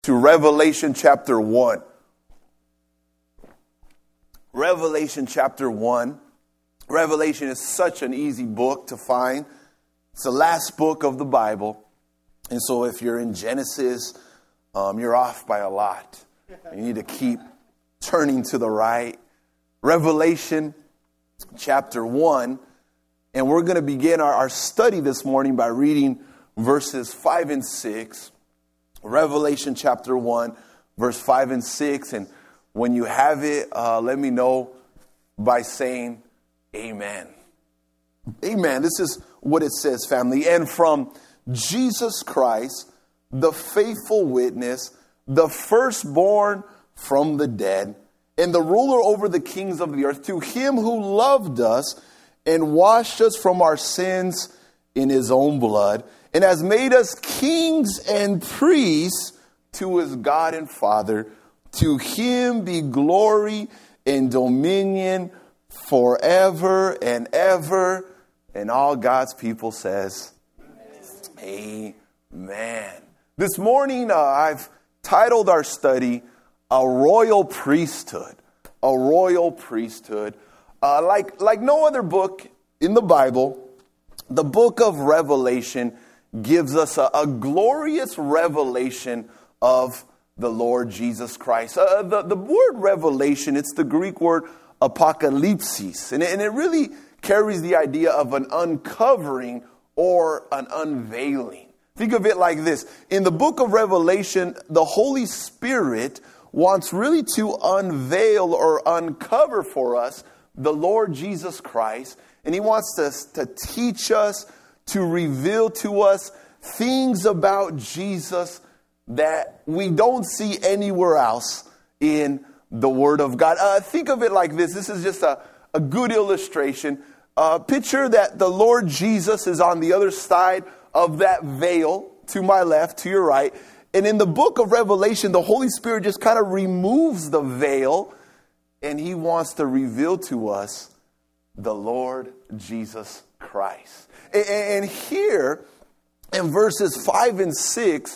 to Revelation chapter 1. Revelation chapter 1. Revelation is such an easy book to find. It's the last book of the Bible. And so if you're in Genesis, you're off by a lot. You need to keep turning to the right. Revelation chapter 1. And we're going to begin our study this morning by reading verses 5 and 6. Revelation chapter 1, verse 5 and 6. And when you have it, let me know by saying amen. Amen. This is what it says, family. And from Jesus Christ, the faithful witness, the firstborn from the dead, and the ruler over the kings of the earth, to him who loved us and washed us from our sins in his own blood, and has made us kings and priests to his God and Father. To him be glory and dominion forever and ever. And all God's people says, amen. This morning, I've titled our study, A Royal Priesthood. A Royal Priesthood. Like no other book in the Bible, the book of Revelation gives us a glorious revelation of the Lord Jesus Christ. The word revelation, it's the Greek word apocalypsis, and it really carries the idea of an uncovering or an unveiling. Think of it like this. In the book of Revelation, the Holy Spirit wants really to unveil or uncover for us the Lord Jesus Christ, and he wants to teach us, to reveal to us things about Jesus that we don't see anywhere else in the Word of God. Think of it like this. This is just a good illustration. Picture that the Lord Jesus is on the other side of that veil, to my left, to your right. And in the book of Revelation, the Holy Spirit just kind of removes the veil, and he wants to reveal to us the Lord Jesus Christ. And here, in verses 5 and 6,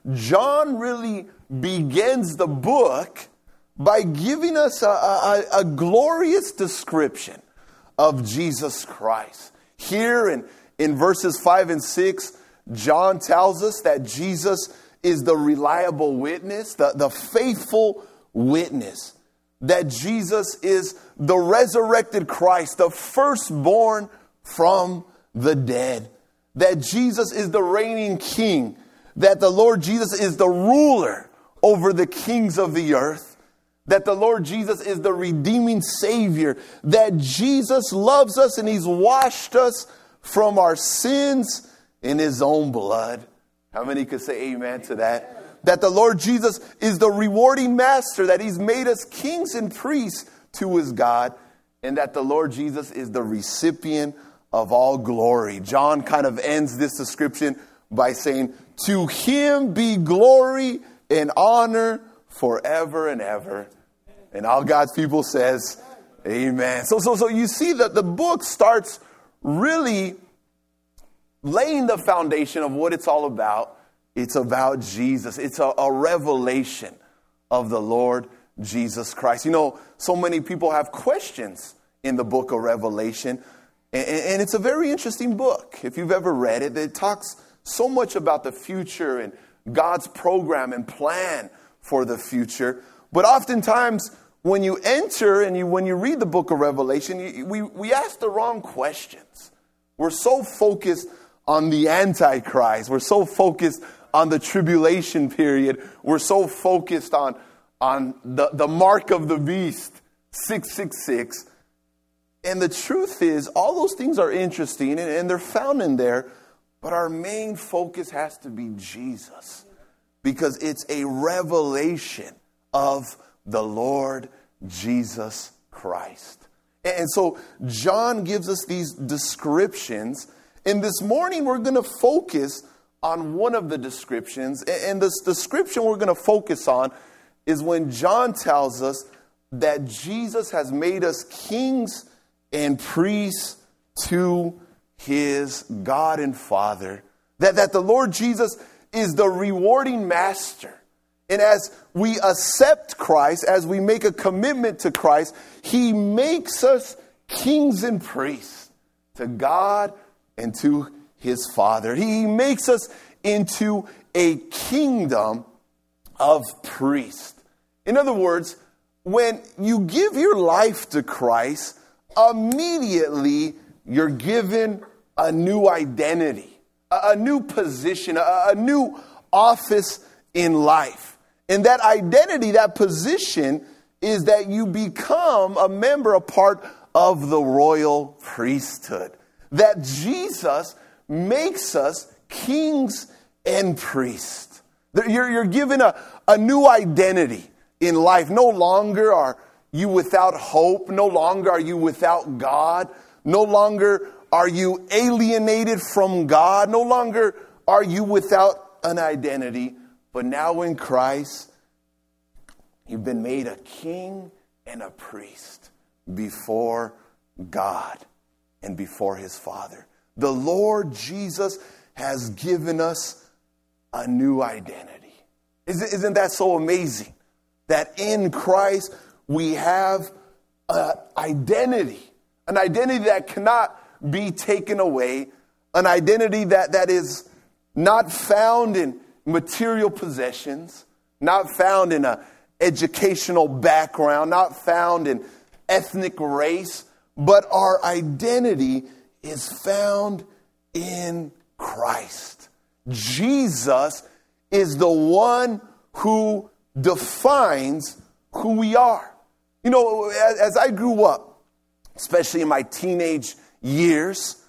John really begins the book by giving us a glorious description of Jesus Christ. Here in verses 5 and 6, John tells us that Jesus is the reliable witness, the faithful witness. That Jesus is the resurrected Christ, the firstborn from the dead. That Jesus is the reigning king. That the Lord Jesus is the ruler over the kings of the earth. That the Lord Jesus is the redeeming Savior. That Jesus loves us and he's washed us from our sins in his own blood. How many could say amen to that? That the Lord Jesus is the rewarding master, that he's made us kings and priests to his God, and that the Lord Jesus is the recipient of all glory. John kind of ends this description by saying, to him be glory and honor forever and ever. And all God's people says, amen. So you see that the book starts really laying the foundation of what it's all about. It's about Jesus. It's a revelation of the Lord Jesus Christ. You know, so many people have questions in the book of Revelation. And it's a very interesting book. If you've ever read it, it talks so much about the future and God's program and plan for the future. But oftentimes, when you enter and when you read the book of Revelation, we ask the wrong questions. We're so focused on the Antichrist. We're so focused on the tribulation period. We're so focused on the mark of the beast, 666. And the truth is, all those things are interesting and they're found in there. But our main focus has to be Jesus. Because it's a revelation of the Lord Jesus Christ. And so John gives us these descriptions. And this morning we're going to focus on one of the descriptions. And this description we're going to focus on is when John tells us that Jesus has made us kings and priests to his God and Father. That the Lord Jesus is the rewarding master. And as we accept Christ, as we make a commitment to Christ, he makes us kings and priests to God and to his Father. He makes us into a kingdom of priests. In other words, when you give your life to Christ, immediately you're given a new identity, a new position, a new office in life. And that identity, that position, is that you become a member, a part of the royal priesthood. That Jesus makes us kings and priests. You're given a new identity in life. No longer are you without hope. No longer are you without God. No longer are you alienated from God. No longer are you without an identity. But now in Christ, you've been made a king and a priest before God and before his Father. The Lord Jesus has given us a new identity. Isn't that so amazing? That in Christ we have an identity that cannot be taken away, an identity that is not found in material possessions, not found in an educational background, not found in ethnic race, but our identity is found in Christ. Jesus is the one who defines who we are. You know, as I grew up, especially in my teenage years,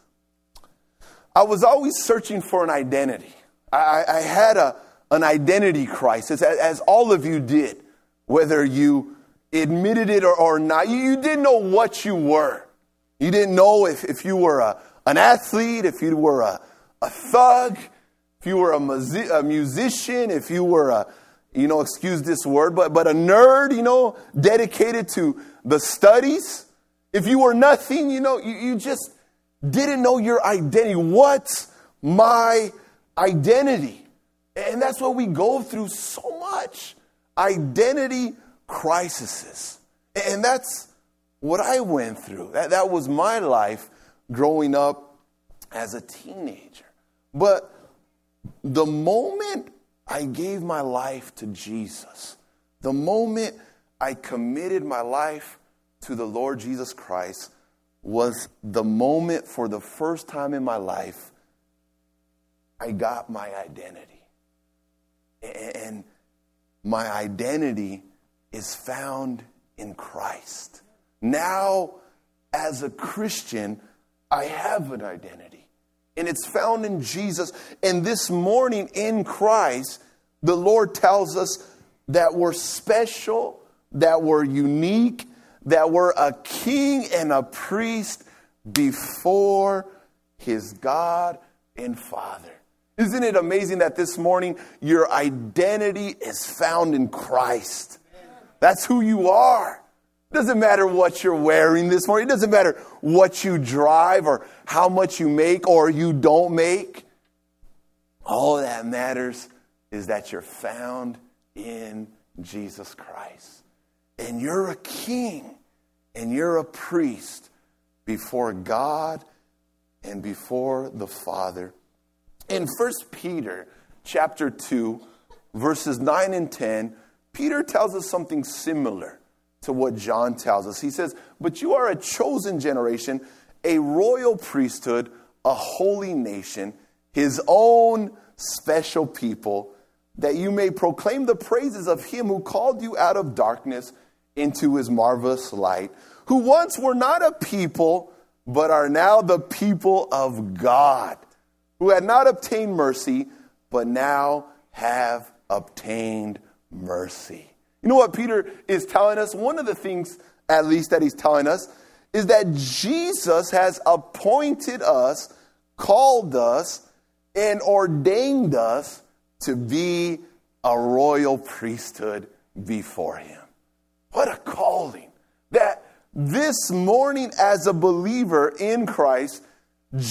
I was always searching for an identity. I had an identity crisis, as all of you did, whether you admitted it or not. You didn't know what you were. You didn't know if you were an athlete, if you were a thug, if you were a musician, if you were excuse this word, but a nerd, dedicated to the studies. If you were nothing, you just didn't know your identity. What's my identity? And that's what we go through so much. Identity crises. And that's what I went through. That was my life growing up as a teenager. But the moment I gave my life to Jesus, the moment I committed my life to the Lord Jesus Christ, was the moment for the first time in my life I got my identity. And my identity is found in Christ. Now, as a Christian, I have an identity. And it's found in Jesus. And this morning in Christ, the Lord tells us that we're special, that we're unique, that we're a king and a priest before his God and Father. Isn't it amazing that this morning your identity is found in Christ? That's who you are. It doesn't matter what you're wearing this morning. It doesn't matter what you drive or how much you make or you don't make. All that matters is that you're found in Jesus Christ. And you're a king and you're a priest before God and before the Father. In 1 Peter chapter 2, verses 9 and 10, Peter tells us something similar to what John tells us. He says, "But you are a chosen generation, a royal priesthood, a holy nation, his own special people, that you may proclaim the praises of him who called you out of darkness into his marvelous light, who once were not a people, but are now the people of God, who had not obtained mercy, but now have obtained mercy." You know what Peter is telling us? One of the things, at least, that he's telling us is that Jesus has appointed us, called us, and ordained us to be a royal priesthood before him. What a calling. That this morning, as a believer in Christ,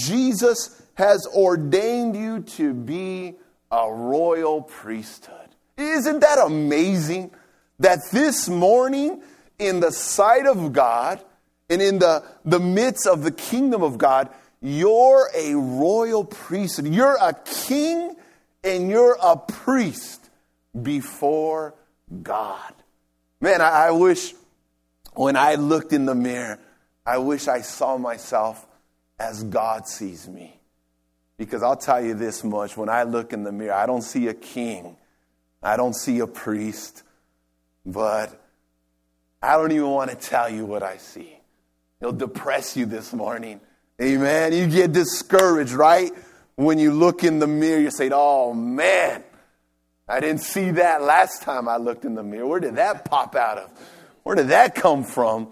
Jesus has ordained you to be a royal priesthood. Isn't that amazing that this morning in the sight of God and in the midst of the kingdom of God, you're a royal priesthood. You're a king and you're a priest before God. Man, I wish when I looked in the mirror, I wish I saw myself as God sees me. Because I'll tell you this much, when I look in the mirror, I don't see a king. I don't see a priest. But I don't even want to tell you what I see. It'll depress you this morning. Amen. You get discouraged, right? When you look in the mirror, you say, oh man, I didn't see that last time I looked in the mirror. Where did that pop out of? Where did that come from?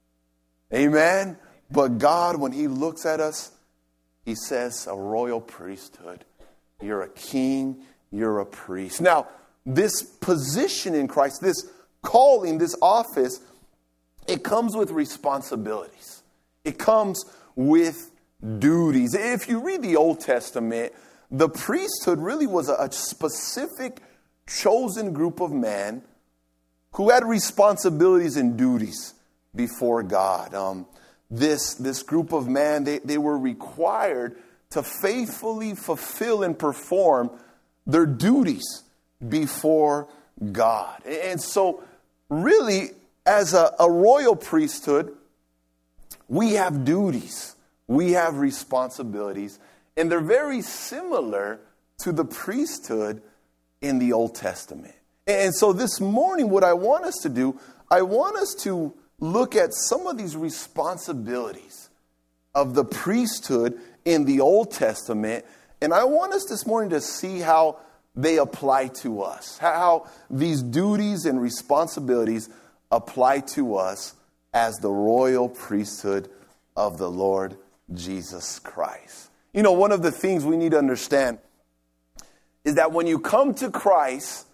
Amen. But God, when he looks at us, he says a royal priesthood. You're a king, you're a priest. Now, this position in Christ, this calling, this office, it comes with responsibilities. It comes with duties. If you read the Old Testament, the priesthood really was a specific chosen group of men who had responsibilities and duties before God. This group of men, they were required to faithfully fulfill and perform their duties before God. And so really, as a royal priesthood, we have duties, we have responsibilities, and they're very similar to the priesthood in the Old Testament. And so this morning, what I want us to do, I want us to look at some of these responsibilities of the priesthood in the Old Testament, and I want us this morning to see how they apply to us, how these duties and responsibilities apply to us as the royal priesthood of the Lord Jesus Christ. You know, one of the things we need to understand is that when you come to Christ,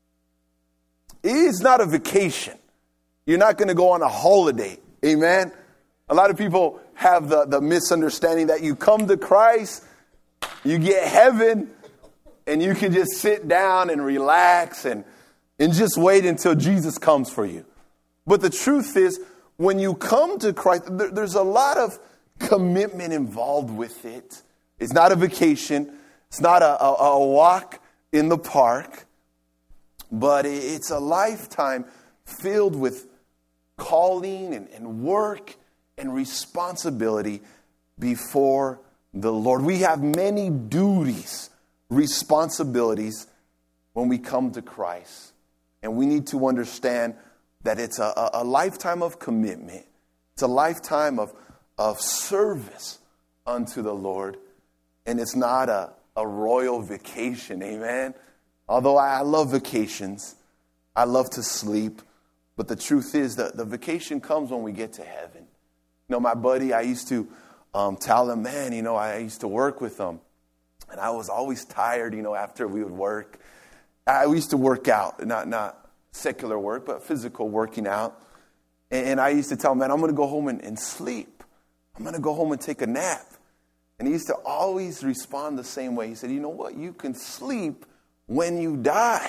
it is not a vacation. You're not going to go on a holiday. Amen? A lot of people have the misunderstanding that you come to Christ, you get heaven, and you can just sit down and relax and just wait until Jesus comes for you. But the truth is, when you come to Christ, there's a lot of commitment involved with it. It's not a vacation. It's not a walk in the park. But it's a lifetime filled with calling and work and responsibility before the Lord. We have many duties, responsibilities when we come to Christ. And we need to understand that it's a lifetime of commitment. It's a lifetime of service unto the Lord. And it's not a royal vacation, amen? Although I love vacations, I love to sleep. But the truth is that the vacation comes when we get to heaven. You know, my buddy, I used to tell him, man, I used to work with him. And I was always tired, after we would work. We used to work out, not secular work, but physical working out. And I used to tell him, man, I'm going to go home and sleep. I'm going to go home and take a nap. And he used to always respond the same way. He said, you know what? You can sleep when you die.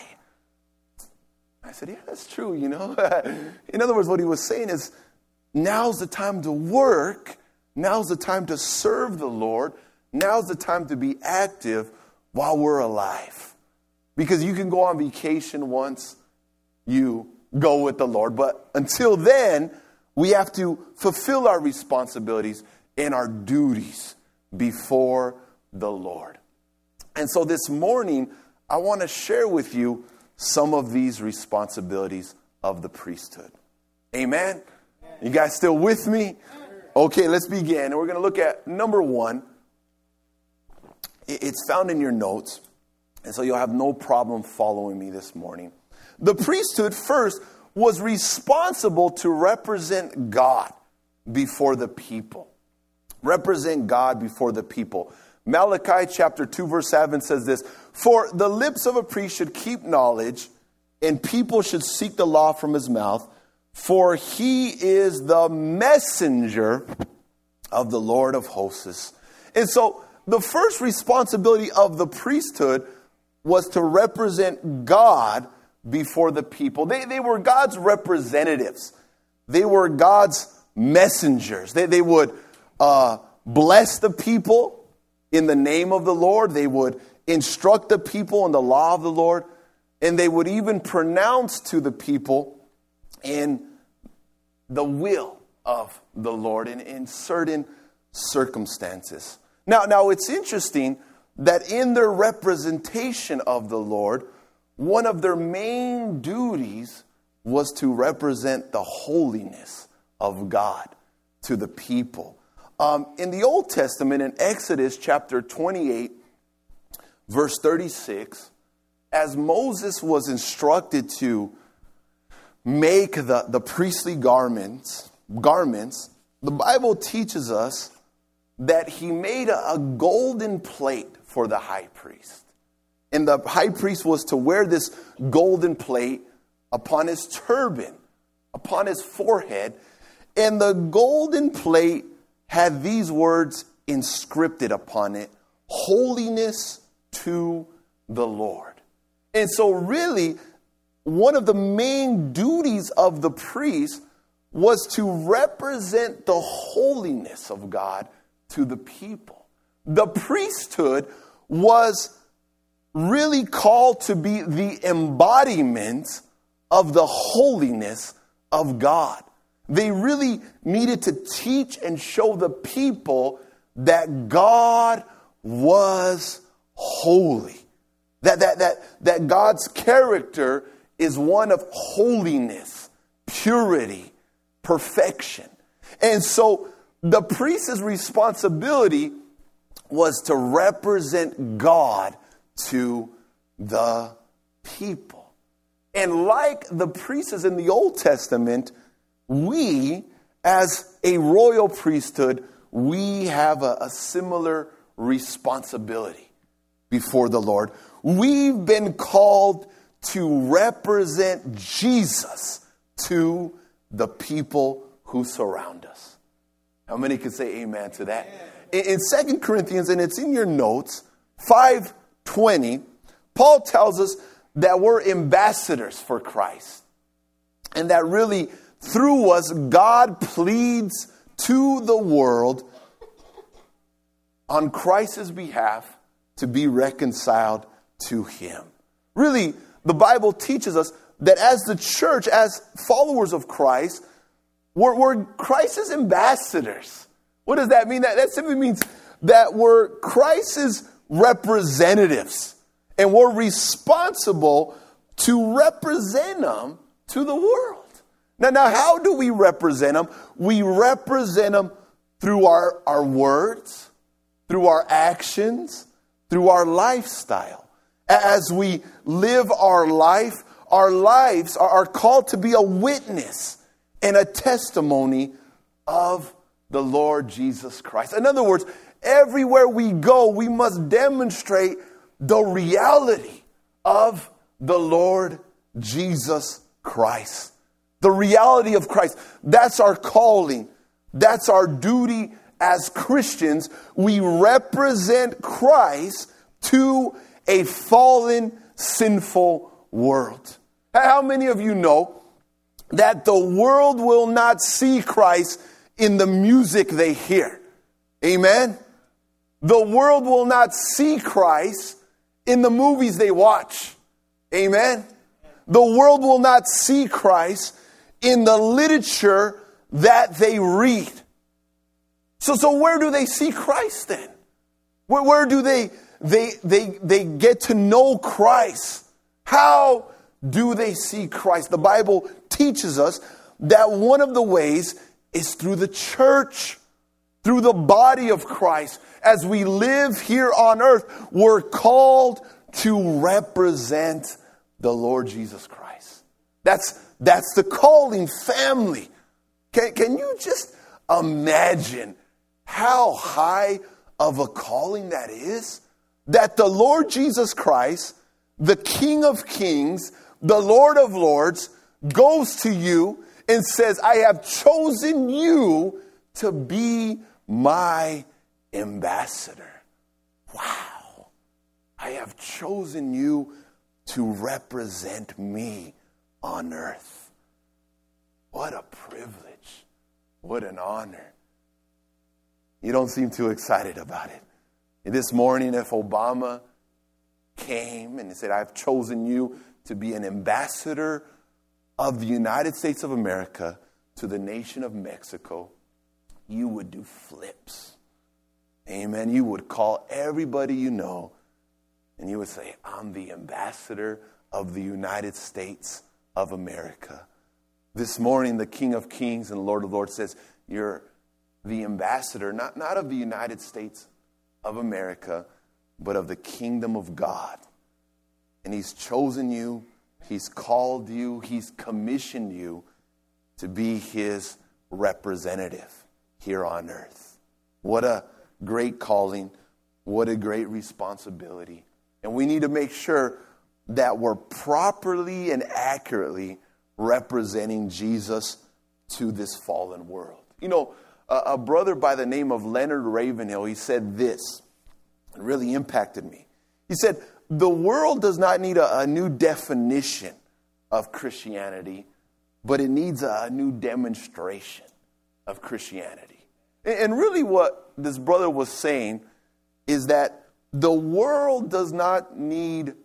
I said, yeah, that's true, In other words, what he was saying is, now's the time to work. Now's the time to serve the Lord. Now's the time to be active while we're alive. Because you can go on vacation once you go with the Lord. But until then, we have to fulfill our responsibilities and our duties before the Lord. And so this morning, I want to share with you some of these responsibilities of the priesthood. Amen? You guys still with me? Okay, let's begin. And we're going to look at number one. It's found in your notes, and so you'll have no problem following me this morning. The priesthood first was responsible to represent God before the people. Represent God before the people. Malachi chapter 2 verse 7 says this, for the lips of a priest should keep knowledge, and people should seek the law from his mouth, for he is the messenger of the Lord of hosts. And so the first responsibility of the priesthood was to represent God before the people. They were God's representatives. They were God's messengers. They would bless the people in the name of the Lord. They would instruct the people in the law of the Lord. And they would even pronounce to the people in the will of the Lord in certain circumstances. Now it's interesting that in their representation of the Lord, one of their main duties was to represent the holiness of God to the people. In the Old Testament, in Exodus chapter 28, verse 36, as Moses was instructed to make the priestly garments, the Bible teaches us that he made a golden plate for the high priest. And the high priest was to wear this golden plate upon his turban, upon his forehead. And the golden plate had these words inscripted upon it: holiness to the Lord. And so really, one of the main duties of the priest was to represent the holiness of God to the people. The priesthood was really called to be the embodiment of the holiness of God. They really needed to teach and show the people that God was holy. That God's character is one of holiness, purity, perfection. And so the priest's responsibility was to represent God to the people. And like the priests in the Old Testament, we, as a royal priesthood, we have a similar responsibility before the Lord. We've been called to represent Jesus to the people who surround us. How many can say amen to that? In 2 Corinthians, and it's in your notes, 5:20, Paul tells us that we're ambassadors for Christ. And that really, through us, God pleads to the world on Christ's behalf to be reconciled to him. Really, the Bible teaches us that as the church, as followers of Christ, we're Christ's ambassadors. What does that mean? That simply means that we're Christ's representatives. And we're responsible to represent them to the world. Now, how do we represent them? We represent them through our words, through our actions, through our lifestyle. As we live our life, our lives are called to be a witness and a testimony of the Lord Jesus Christ. In other words, everywhere we go, we must demonstrate the reality of the Lord Jesus Christ. The reality of Christ. That's our calling. That's our duty as Christians. We represent Christ to a fallen, sinful world. How many of you know that the world will not see Christ in the music they hear? Amen? The world will not see Christ in the movies they watch. Amen? The world will not see Christ in the literature that they read. So where do they see Christ then? Where do they get to know Christ? How do they see Christ? The Bible teaches us that one of the ways is through the church, through the body of Christ. As we live here on earth, we're called to represent the Lord Jesus Christ. That's the calling, family. Can you just imagine how high of a calling that is? That the Lord Jesus Christ, the King of Kings, the Lord of Lords, goes to you and says, I have chosen you to be my ambassador. Wow. I have chosen you to represent me on earth. What a privilege. What an honor. You don't seem too excited about it. And this morning, if Obama came and he said, I've chosen you to be an ambassador of the United States of America to the nation of Mexico, you would do flips. Amen. You would call everybody you know and you would say, I'm the ambassador of the United States of America. This morning, the King of Kings and Lord of Lords says, you're the ambassador, not of the United States of America, but of the kingdom of God. And He's chosen you, He's called you, He's commissioned you to be His representative here on earth. What a great calling, what a great responsibility. And we need to make sure that we're properly and accurately representing Jesus to this fallen world. You know, a brother by the name of Leonard Ravenhill, he said this. It really impacted me. He said, the world does not need a new definition of Christianity, but it needs a new demonstration of Christianity. And really what this brother was saying is that the world does not need,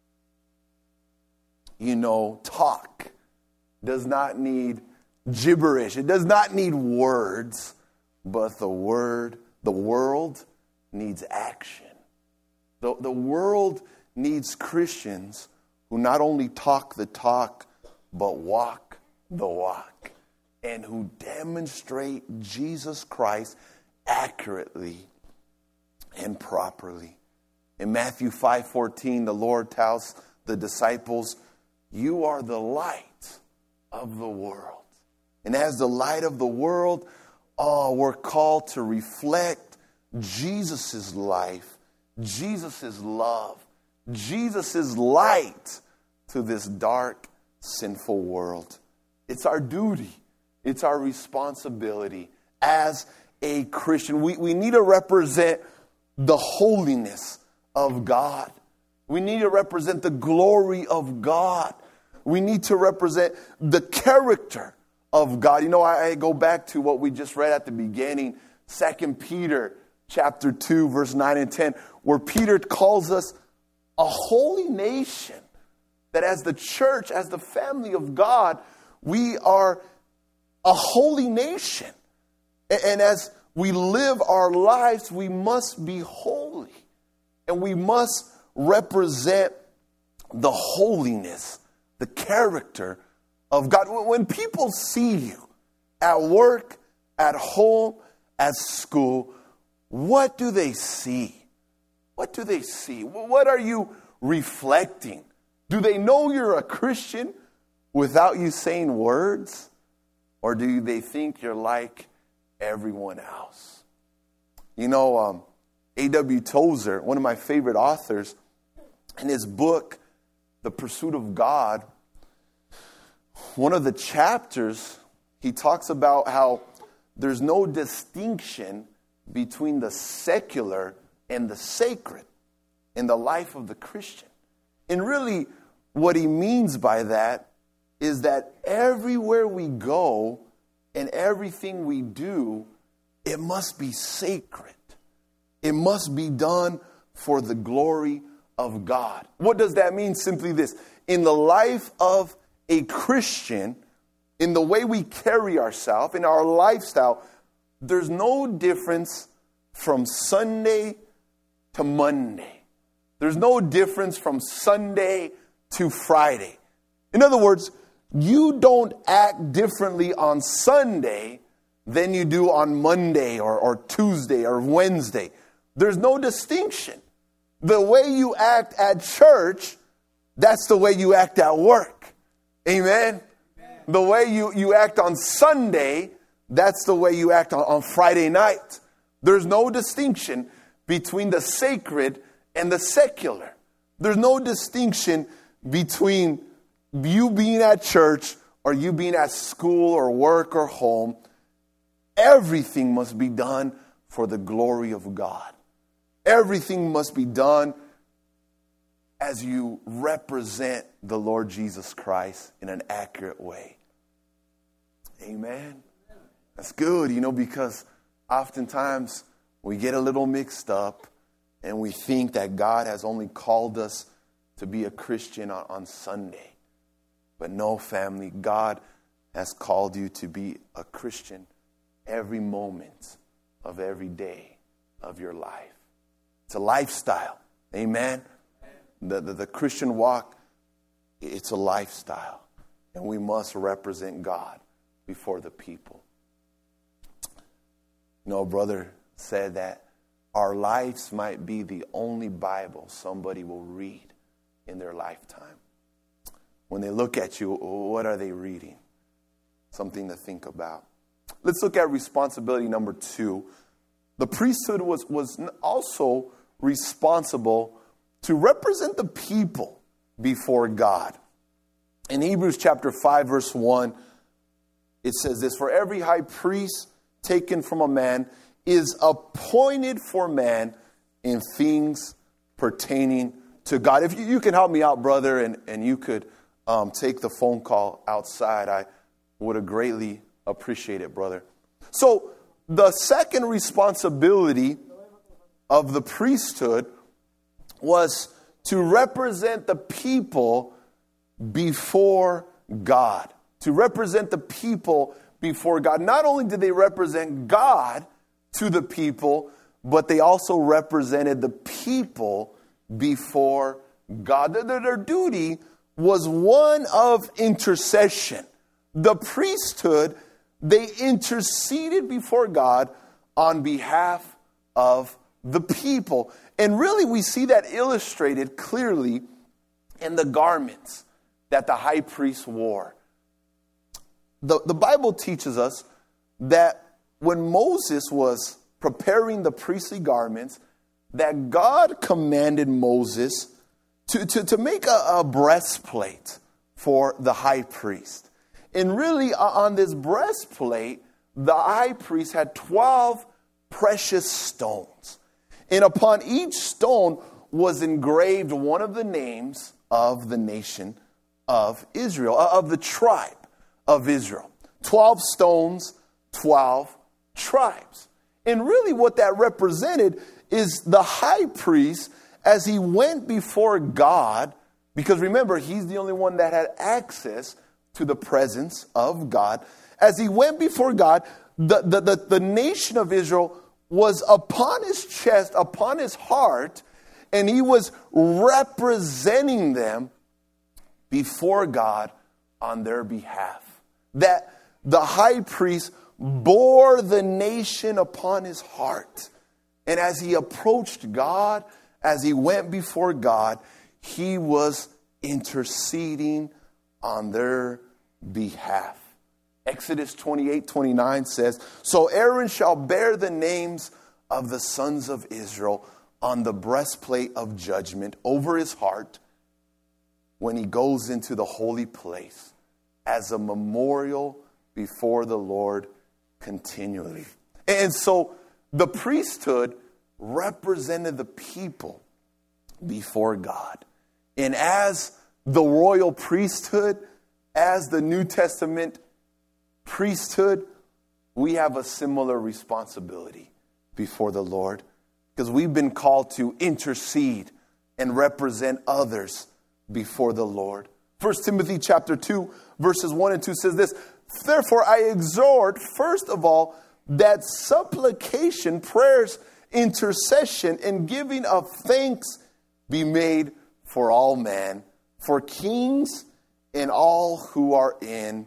talk. Does not need gibberish. It does not need words, but the world needs action. The world needs Christians who not only talk the talk, but walk the walk, and who demonstrate Jesus Christ accurately and properly. In Matthew 5:14, the Lord tells the disciples, you are the light of the world. And as the light of the world, we're called to reflect Jesus' life, Jesus' love, Jesus' light to this dark, sinful world. It's our duty. It's our responsibility as a Christian. We need to represent the holiness of God. We need to represent the glory of God. We need to represent the character of God. I go back to what we just read at the beginning, 2 Peter chapter 2, verse 9 and 10, where Peter calls us a holy nation. That as the church, as the family of God, we are a holy nation. And as we live our lives, we must be holy. And we must represent the holiness, the character of God. When people see you at work, at home, at school, what do they see? What do they see? What are you reflecting? Do they know you're a Christian without you saying words? Or do they think you're like everyone else? A.W. Tozer, one of my favorite authors, in his book, The Pursuit of God, one of the chapters, he talks about how there's no distinction between the secular and the sacred in the life of the Christian. And really, what he means by that is that everywhere we go and everything we do, it must be sacred. It must be done for the glory of God. What does that mean? Simply this. In the life of a Christian, in the way we carry ourselves, in our lifestyle, there's no difference from Sunday to Monday. There's no difference from Sunday to Friday. In other words, you don't act differently on Sunday than you do on Monday or Tuesday or Wednesday. There's no distinction. The way you act at church, that's the way you act at work. Amen? The way you act on Sunday, that's the way you act on Friday night. There's no distinction between the sacred and the secular. There's no distinction between you being at church or you being at school or work or home. Everything must be done for the glory of God. Everything must be done as you represent the Lord Jesus Christ in an accurate way. Amen. That's good, because oftentimes we get a little mixed up and we think that God has only called us to be a Christian on Sunday. But no, family, God has called you to be a Christian every moment of every day of your life. It's a lifestyle. Amen. The Christian walk, it's a lifestyle. And we must represent God before the people. Brother said that our lives might be the only Bible somebody will read in their lifetime. When they look at you, what are they reading? Something to think about. Let's look at responsibility number 2. The priesthood was also responsible to represent the people before God. In Hebrews chapter 5, verse 1, it says this: "For every high priest taken from a man is appointed for man in things pertaining to God." If you can help me out, brother, and you could take the phone call outside, I would have greatly appreciated it, brother. So the second responsibility of the priesthood was to represent the people before God. To represent the people before God. Not only did they represent God to the people, but they also represented the people before God. Their duty was one of intercession. The priesthood, they interceded before God on behalf of the people. And really we see that illustrated clearly in the garments that the high priest wore. The Bible teaches us that when Moses was preparing the priestly garments, that God commanded Moses to make a breastplate for the high priest. And really on this breastplate, the high priest had 12 precious stones. And upon each stone was engraved one of the names of the nation of Israel, of the tribe of Israel. 12 stones, 12 tribes. And really what that represented is the high priest, as he went before God, because remember, he's the only one that had access to the presence of God. As he went before God, the nation of Israel was upon his chest, upon his heart, and he was representing them before God on their behalf. That the high priest bore the nation upon his heart. And as he approached God, as he went before God, he was interceding on their behalf. Exodus 28:29 says, "So Aaron shall bear the names of the sons of Israel on the breastplate of judgment over his heart when he goes into the holy place, as a memorial before the Lord continually." And so the priesthood represented the people before God. And as the royal priesthood, as the New Testament priesthood, we have a similar responsibility before the Lord, because we've been called to intercede and represent others before the Lord. 1 Timothy chapter 2, verses 1 and 2 says this: "Therefore I exhort, first of all, that supplication, prayers, intercession, and giving of thanks be made for all men, for kings and all who are in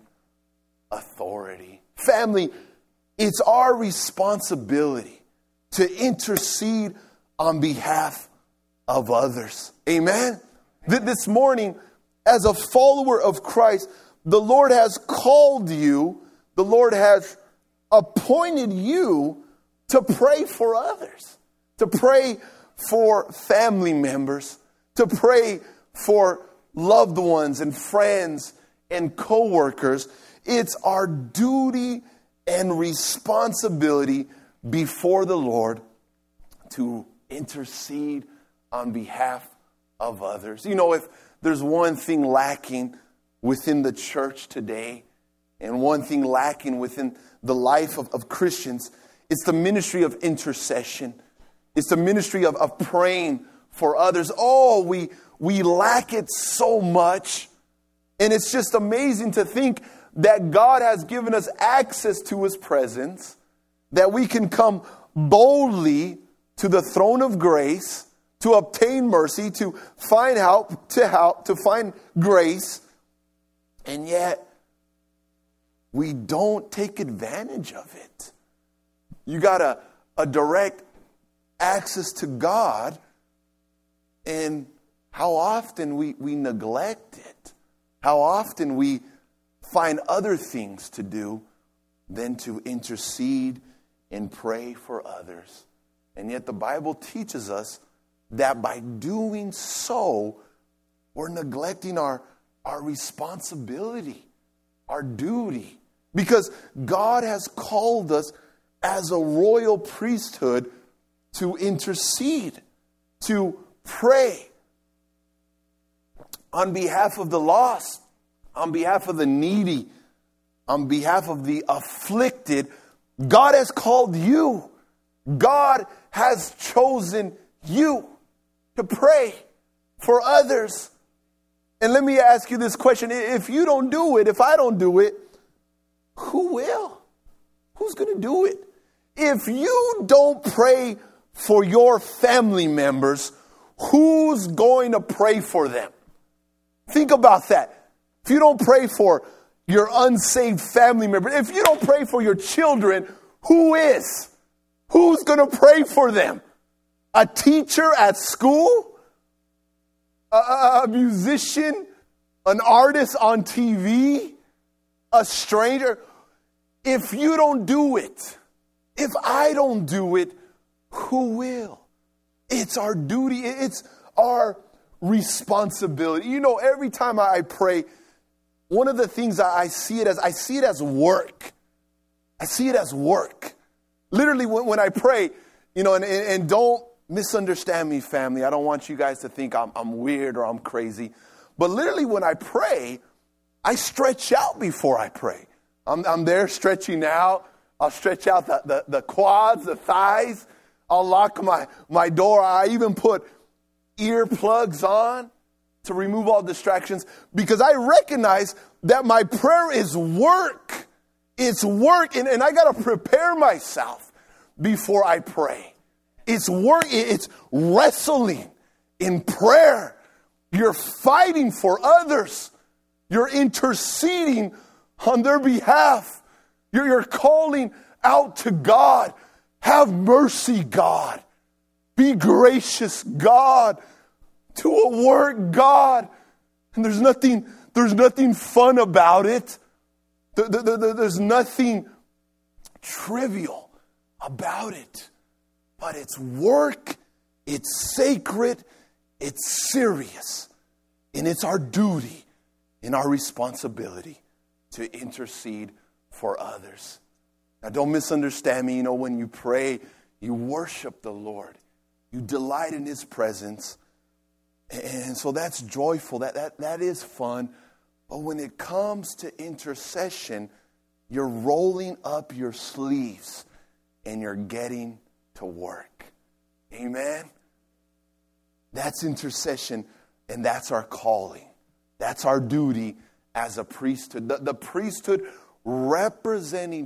authority." Family, it's our responsibility to intercede on behalf of others. Amen? This morning, as a follower of Christ, the Lord has called you, the Lord has appointed you to pray for others, to pray for family members, to pray for loved ones and friends and co-workers. It's our duty and responsibility before the Lord to intercede on behalf of others. You know, if there's one thing lacking within the church today, and one thing lacking within the life of Christians, it's the ministry of intercession. It's the ministry of praying for others. Oh, we lack it so much. And it's just amazing to think that God has given us access to His presence, that we can come boldly to the throne of grace to obtain mercy, to find help, to find grace. And yet, we don't take advantage of it. You got a direct access to God, and how often we neglect it. How often we find other things to do than to intercede and pray for others. And yet the Bible teaches us that by doing so, we're neglecting our responsibility, our duty. Because God has called us as a royal priesthood to intercede, to pray on behalf of the lost, on behalf of the needy, on behalf of the afflicted. God has called you. God has chosen you to pray for others. And let me ask you this question. If you don't do it, if I don't do it, who will? Who's going to do it? If you don't pray for your family members, who's going to pray for them? Think about that. If you don't pray for your unsaved family member, if you don't pray for your children, who is? Who's going to pray for them? A teacher at school? A musician? An artist on TV? A stranger? If you don't do it, if I don't do it, who will? It's our duty. It's our responsibility. You know, every time I pray, one of the things I see it as work. I see it as work. Literally, when I pray, you know, and don't misunderstand me, family. I don't want you guys to think I'm weird or I'm crazy. But literally, when I pray, I stretch out before I pray. I'm there stretching out. I'll stretch out the quads, the thighs. I'll lock my door. I even put earplugs on to remove all distractions, because I recognize that my prayer is work. It's work, and I got to prepare myself before I pray. It's work. It's wrestling in prayer. You're fighting for others. You're interceding on their behalf. You're calling out to God. Have mercy, God. Be gracious, God. Do a work, God. And there's nothing fun about it. There's nothing trivial about it. But it's work, it's sacred, it's serious. And it's our duty and our responsibility to intercede for others. Now, don't misunderstand me. You know, when you pray, you worship the Lord. You delight in His presence. And so that's joyful. That is fun. But when it comes to intercession, you're rolling up your sleeves and you're getting to work. Amen? That's intercession, and that's our calling. That's our duty as a priesthood. The priesthood represented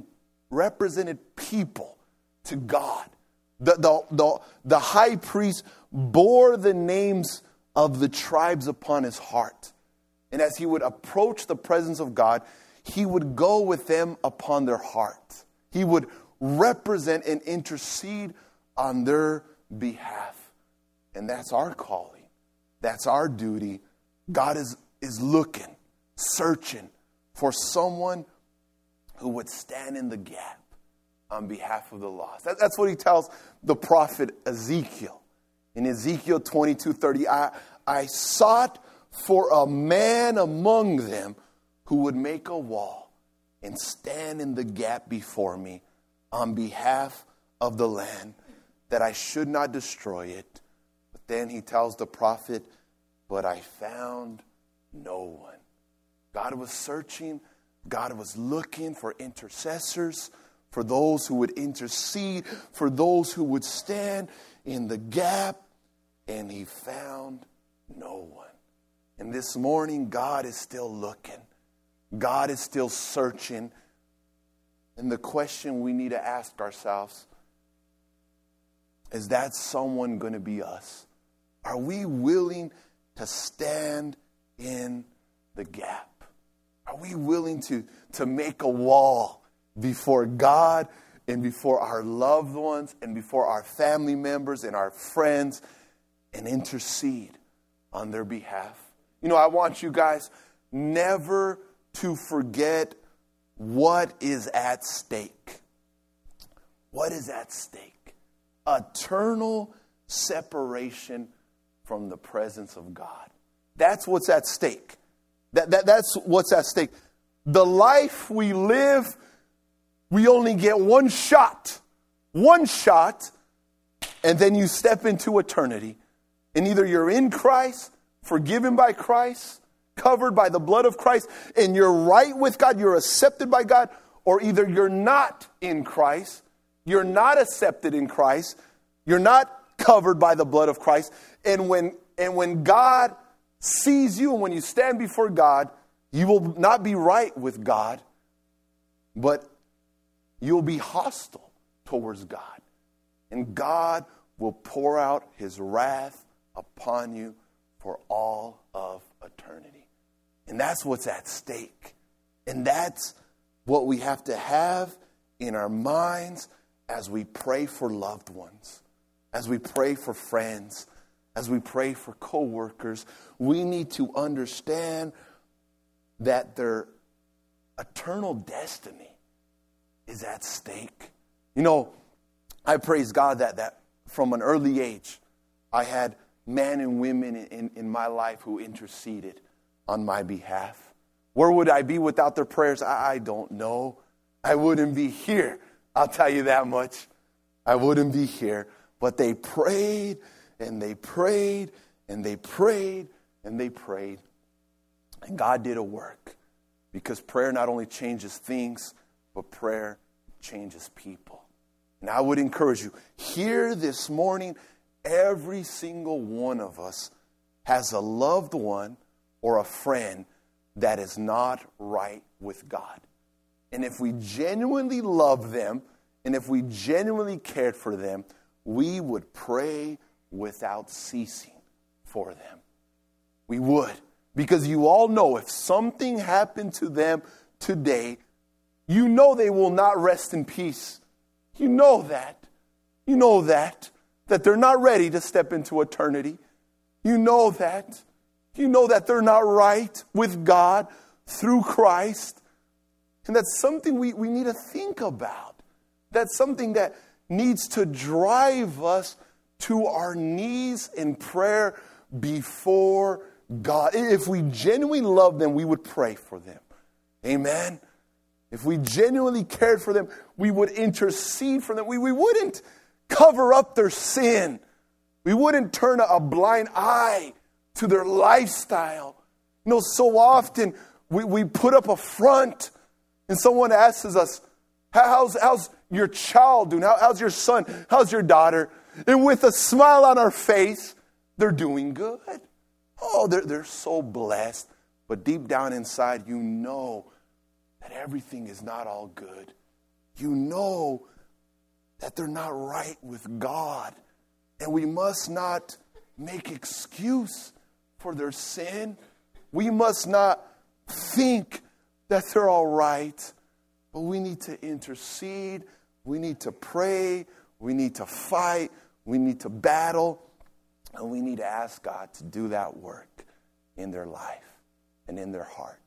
people to God. The high priest bore the names of the tribes upon his heart. And as he would approach the presence of God, he would go with them upon their heart. He would represent and intercede on their behalf. And that's our calling. That's our duty. God is looking, searching for someone who would stand in the gap on behalf of the lost. That's what He tells the prophet Ezekiel. In Ezekiel 22:30, I sought for a man among them who would make a wall and stand in the gap before me on behalf of the land, that I should not destroy it. But then he tells the prophet but I found no one. God was searching. God was looking for intercessors, for those who would intercede, for those who would stand in the gap, and he found no one. And this morning, God is still looking. God is still searching. And the question we need to ask ourselves, is that someone going to be us? Are we willing to stand in the gap? Are we willing to make a wall before God and before our loved ones and before our family members and our friends and intercede on their behalf? You know, I want you guys never to forget what is at stake. What is at stake? Eternal separation from the presence of God. That's what's at stake. That's what's at stake. The life we live, we only get one shot, and then you step into eternity. And either you're in Christ, forgiven by Christ, covered by the blood of Christ, and you're right with God, you're accepted by God, or either you're not in Christ, you're not accepted in Christ, you're not covered by the blood of Christ, and when God sees you and when you stand before God, you will not be right with God, but you'll be hostile towards God. And God will pour out his wrath upon you for all of eternity. And that's what's at stake. And that's what we have to have in our minds as we pray for loved ones, as we pray for friends, as we pray for co-workers. We need to understand that their eternal destiny is at stake. You know, I praise God that from an early age, I had men and women in my life who interceded on my behalf. Where would I be without their prayers? I don't know. I wouldn't be here. I'll tell you that much. I wouldn't be here. But they prayed, and they prayed, and they prayed, and they prayed. And God did a work. Because prayer not only changes things, but prayer changes people. And I would encourage you, here this morning, every single one of us has a loved one or a friend that is not right with God. And if we genuinely love them, and if we genuinely cared for them, we would pray without ceasing for them. We would. Because you all know if something happened to them today, you know they will not rest in peace. You know that. You know that they're not ready to step into eternity. You know that. You know that they're not right with God through Christ. And that's something we need to think about. That's something that needs to drive us to our knees in prayer before God. If we genuinely love them, we would pray for them. Amen. If we genuinely cared for them, we would intercede for them. We wouldn't cover up their sin. We wouldn't turn a blind eye to their lifestyle. You know, so often we put up a front and someone asks us, how's your child doing? How's your son? How's your daughter? And with a smile on our face, they're doing good. Oh, they're so blessed. But deep down inside, you know that everything is not all good. You know that they're not right with God. And we must not make excuse for their sin. We must not think that they're all right. But we need to intercede. We need to pray. We need to fight. We need to battle. And we need to ask God to do that work in their life and in their heart.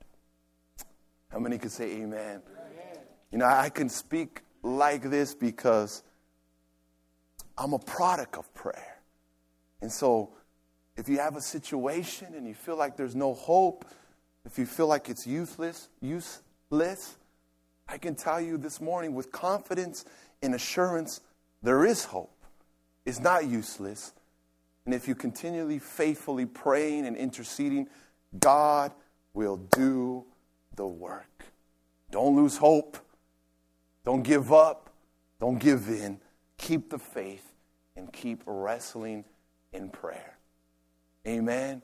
How many can say amen? Amen. You know, I can speak like this because I'm a product of prayer. And so if you have a situation and you feel like there's no hope, if you feel like it's useless, I can tell you this morning with confidence and assurance, there is hope. It's not useless. And if you continually faithfully praying and interceding, God will do the work. Don't lose hope. Don't give up. Don't give in. Keep the faith and keep wrestling in prayer. Amen.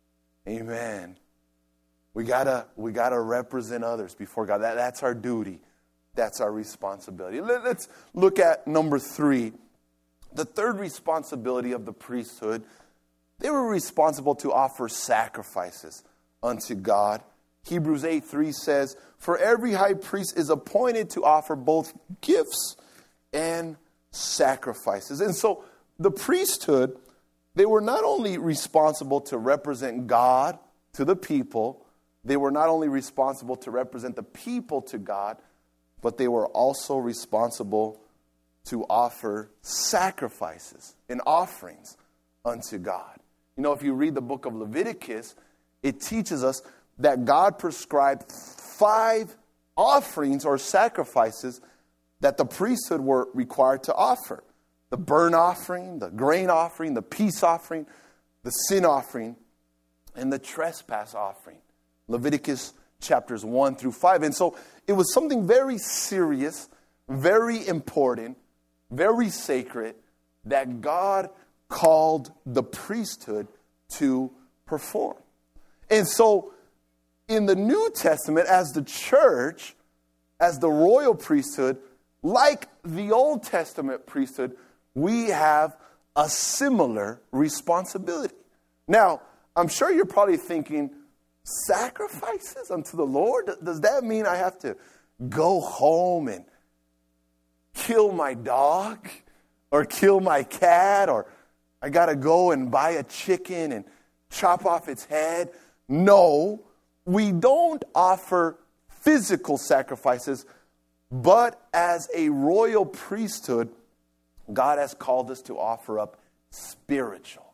Amen. We gotta represent others before God. That's our duty. That's our responsibility. Let's look at number 3. The third responsibility of the priesthood, they were responsible to offer sacrifices unto God. Hebrews 8:3 says, "For every high priest is appointed to offer both gifts and sacrifices." And so the priesthood, they were not only responsible to represent God to the people, they were not only responsible to represent the people to God, but they were also responsible to offer sacrifices and offerings unto God. You know, if you read the book of Leviticus, it teaches us that God prescribed 5 offerings or sacrifices that the priesthood were required to offer. The burnt offering, the grain offering, the peace offering, the sin offering, and the trespass offering. Leviticus chapters 1 through 5. And so it was something very serious, very important, very sacred that God called the priesthood to perform. And so in the New Testament, as the church, as the royal priesthood, like the Old Testament priesthood, we have a similar responsibility. Now, I'm sure you're probably thinking, sacrifices unto the Lord? Does that mean I have to go home and kill my dog or kill my cat, or I got to go and buy a chicken and chop off its head? No, we don't offer physical sacrifices, but as a royal priesthood, God has called us to offer up spiritual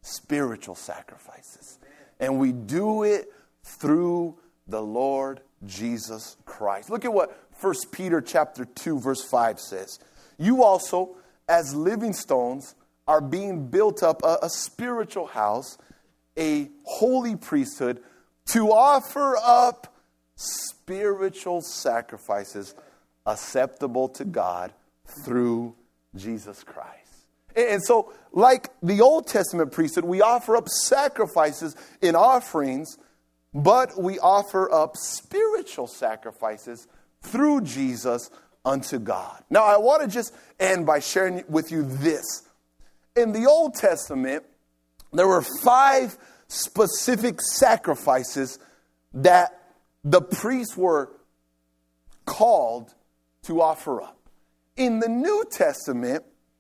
sacrifices. And we do it through the Lord Jesus Christ. Look at what 1 Peter chapter 2, verse 5 says. "You also, as living stones, are being built up a spiritual house, a holy priesthood, to offer up spiritual sacrifices acceptable to God through Jesus Christ." And so, like the Old Testament priesthood, we offer up sacrifices and offerings, but we offer up spiritual sacrifices through Jesus unto God. Now, I want to just end by sharing with you this. In the Old Testament, there were 5 specific sacrifices that the priests were called to offer up. In the New Testament,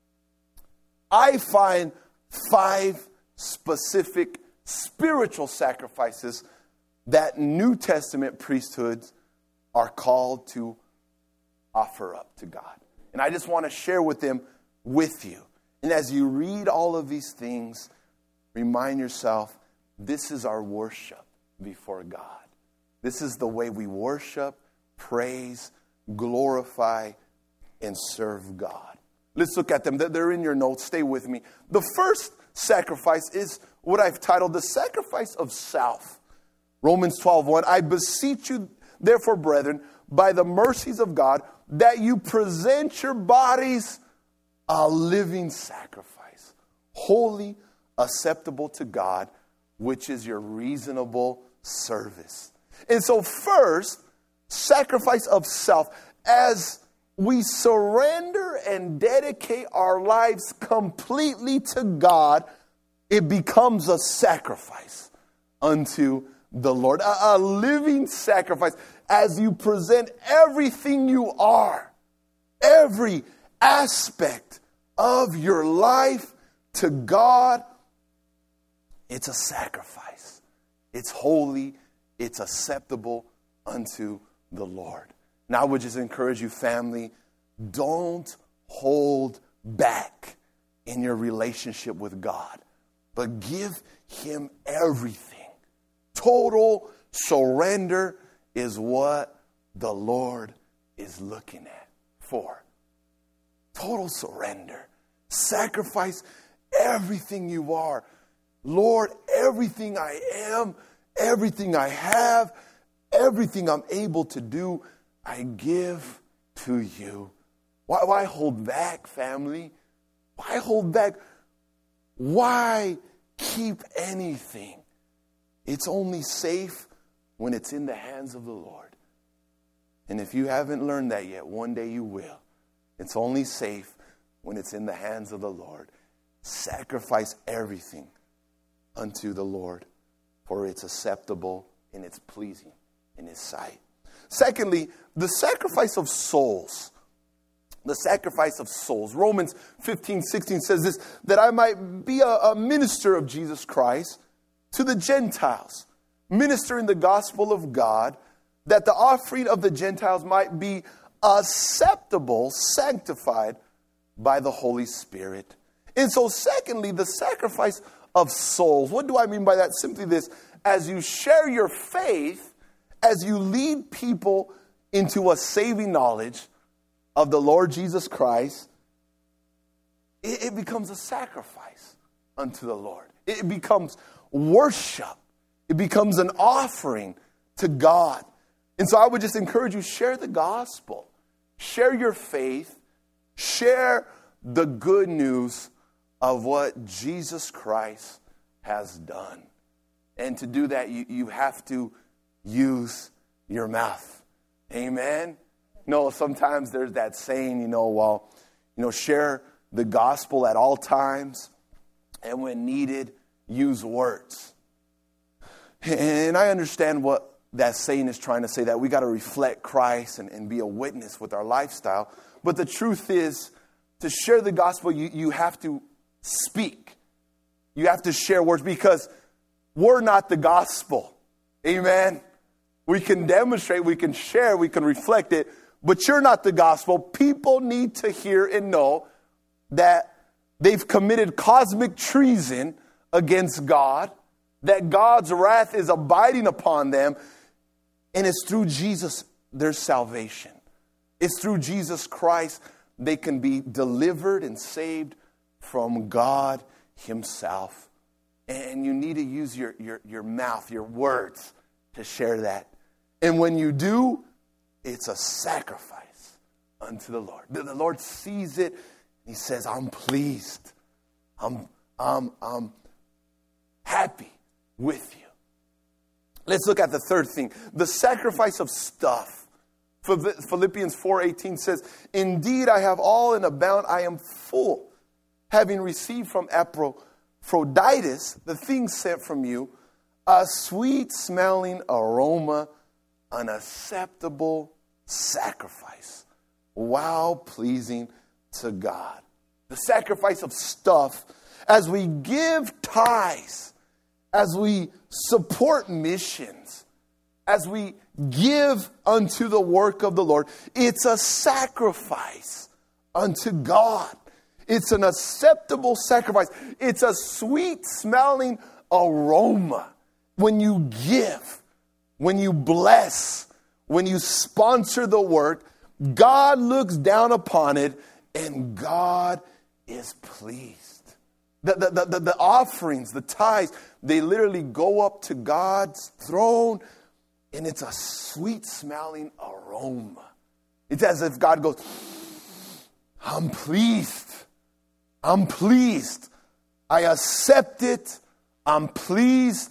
I find 5 specific spiritual sacrifices that New Testament priesthoods are called to offer up to God. And I just want to share with them with you. And as you read all of these things, remind yourself, this is our worship before God. This is the way we worship, praise, glorify, and serve God. Let's look at them. They're in your notes. Stay with me. The first sacrifice is what I've titled the sacrifice of self. Romans 12:1, "I beseech you, therefore, brethren, by the mercies of God, that you present your bodies a living sacrifice, holy, acceptable to God, which is your reasonable service." And so first, sacrifice of self. As we surrender and dedicate our lives completely to God, it becomes a sacrifice unto the Lord. A living sacrifice. As you present everything you are, every aspect of your life to God, it's a sacrifice. It's holy. It's acceptable unto the Lord. Now, I would just encourage you, family, don't hold back in your relationship with God, but give Him everything. Total surrender is what the Lord is looking at for. Total surrender. Sacrifice everything you are. Lord, everything I am, everything I have, everything I'm able to do, I give to you. Why hold back, family? Why hold back? Why keep anything? It's only safe when it's in the hands of the Lord. And if you haven't learned that yet, one day you will. It's only safe when it's in the hands of the Lord. Sacrifice everything unto the Lord, for it's acceptable and it's pleasing in His sight. Secondly, the sacrifice of souls. The sacrifice of souls. Romans 15:16 says this, that I might be a minister of Jesus Christ to the Gentiles, ministering the gospel of God, that the offering of the Gentiles might be acceptable, sanctified by the Holy Spirit. And so secondly, the sacrifice of souls. What do I mean by that? Simply this, as you share your faith, as you lead people into a saving knowledge of the Lord Jesus Christ, it becomes a sacrifice unto the Lord. It becomes worship. It becomes an offering to God. And so I would just encourage you, share the gospel. Share your faith. Share the good news of what Jesus Christ has done. And to do that, you have to use your mouth. Amen? No, sometimes there's that saying, share the gospel at all times, and when needed, use words. And I understand what that saying is trying to say, that we got to reflect Christ and be a witness with our lifestyle. But the truth is, to share the gospel, you have to speak. You have to share words, because we're not the gospel. Amen? We can demonstrate, we can share, we can reflect it, but you're not the gospel. People need to hear and know that they've committed cosmic treason against God, that God's wrath is abiding upon them, and it's through Jesus there's salvation. It's through Jesus Christ they can be delivered and saved from God Himself. And you need to use your mouth, your words, to share that. And when you do, it's a sacrifice unto the Lord. The Lord sees it. He says, I'm pleased. I'm happy with you. Let's look at the third thing. The sacrifice of stuff. Philippians 4:18 says, indeed, I have all in abound. I am full, having received from Epaphroditus the things sent from you, a sweet-smelling aroma, an acceptable sacrifice, while pleasing to God. The sacrifice of stuff, as we give tithes, as we support missions, as we give unto the work of the Lord, it's a sacrifice unto God. It's an acceptable sacrifice. It's a sweet-smelling aroma. When you give, when you bless, when you sponsor the work, God looks down upon it and God is pleased. The offerings, the tithes, they literally go up to God's throne, and it's a sweet-smelling aroma. It's as if God goes, I'm pleased. I'm pleased. I accept it. I'm pleased.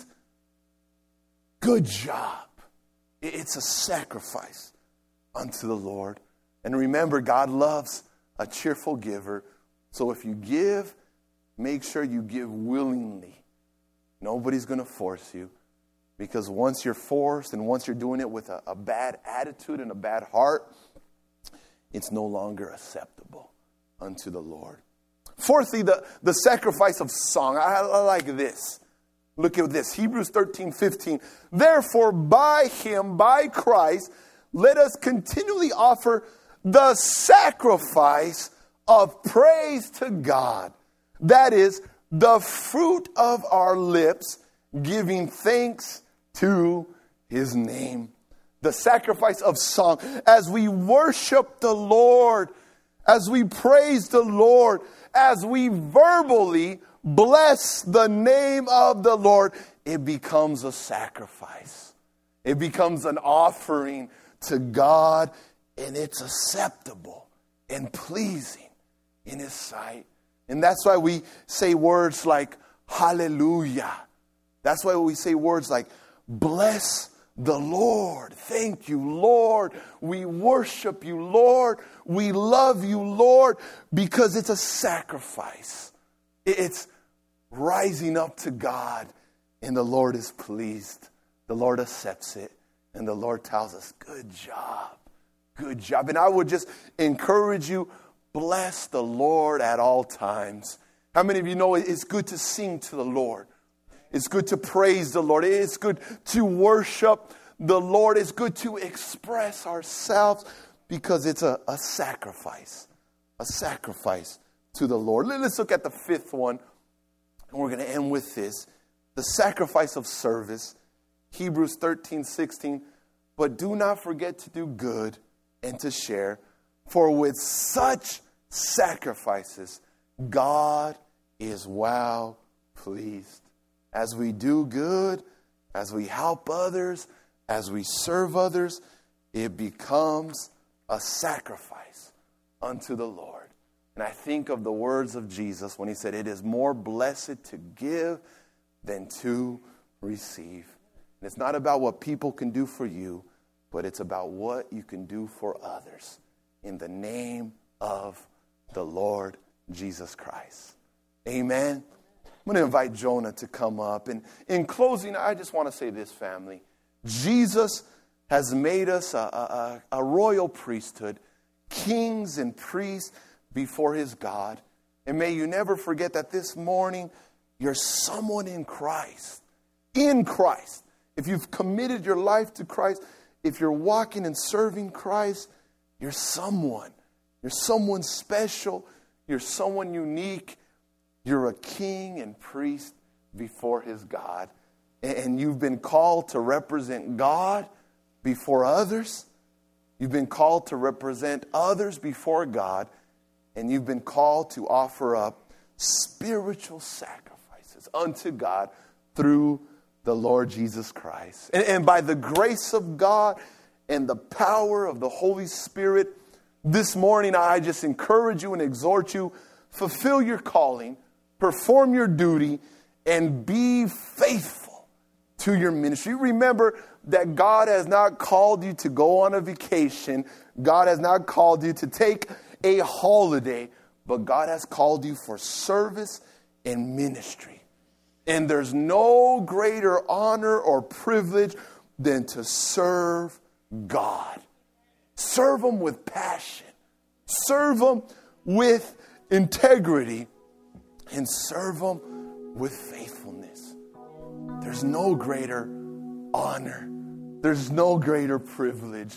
Good job. It's a sacrifice unto the Lord. And remember, God loves a cheerful giver. So if you give, make sure you give willingly. Nobody's going to force you. Because once you're forced and once you're doing it with a bad attitude and a bad heart, it's no longer acceptable unto the Lord. Fourthly, the sacrifice of song. I like this. Look at this. Hebrews 13:15. Therefore, by Him, by Christ, let us continually offer the sacrifice of praise to God. That is, the fruit of our lips, giving thanks to His name. The sacrifice of song. As we worship the Lord, as we praise the Lord, as we verbally bless the name of the Lord, it becomes a sacrifice. It becomes an offering to God, and it's acceptable and pleasing in His sight. And that's why we say words like hallelujah. That's why we say words like bless the Lord. Thank you, Lord. We worship you, Lord. We love you, Lord, because it's a sacrifice. It's rising up to God, and the Lord is pleased. The Lord accepts it, and the Lord tells us, good job, good job. And I would just encourage you, bless the Lord at all times. How many of you know it's good to sing to the Lord? It's good to praise the Lord. It's good to worship the Lord. It's good to express ourselves because it's a sacrifice to the Lord. Let's look at the fifth one, and we're going to end with this. The sacrifice of service. Hebrews 13:16. But do not forget to do good and to share, for with such sacrifices, God is well pleased. As we do good, as we help others, as we serve others, it becomes a sacrifice unto the Lord. And I think of the words of Jesus when He said, it is more blessed to give than to receive. And it's not about what people can do for you, but it's about what you can do for others in the name of the Lord Jesus Christ. Amen. I'm going to invite Jonah to come up. And in closing, I just want to say this, family. Jesus has made us a royal priesthood, kings and priests before His God. And may you never forget that this morning, you're someone in Christ. In Christ. If you've committed your life to Christ, if you're walking and serving Christ, you're someone. You're someone special. You're someone unique. You're a king and priest before His God. And you've been called to represent God before others. You've been called to represent others before God. And you've been called to offer up spiritual sacrifices unto God through the Lord Jesus Christ. And by the grace of God and the power of the Holy Spirit, this morning I just encourage you and exhort you, fulfill your calling, perform your duty, and be faithful to your ministry. Remember that God has not called you to go on a vacation. God has not called you to take a holiday, but God has called you for service and ministry. And there's no greater honor or privilege than to serve God. Serve Him with passion. Serve Him with integrity. And serve Him with faithfulness. There's no greater honor. There's no greater privilege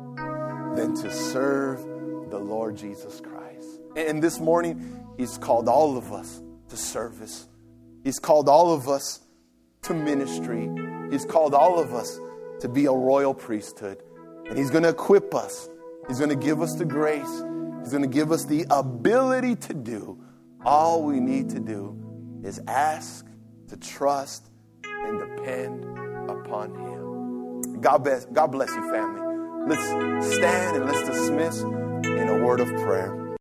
than to serve the Lord Jesus Christ. And this morning, He's called all of us to service. He's called all of us to ministry. He's called all of us to be a royal priesthood. And He's going to equip us. He's going to give us the grace. He's going to give us the ability to do. All we need to do is ask, to trust, and depend upon Him. God bless you, family. Let's stand and let's dismiss in a word of prayer.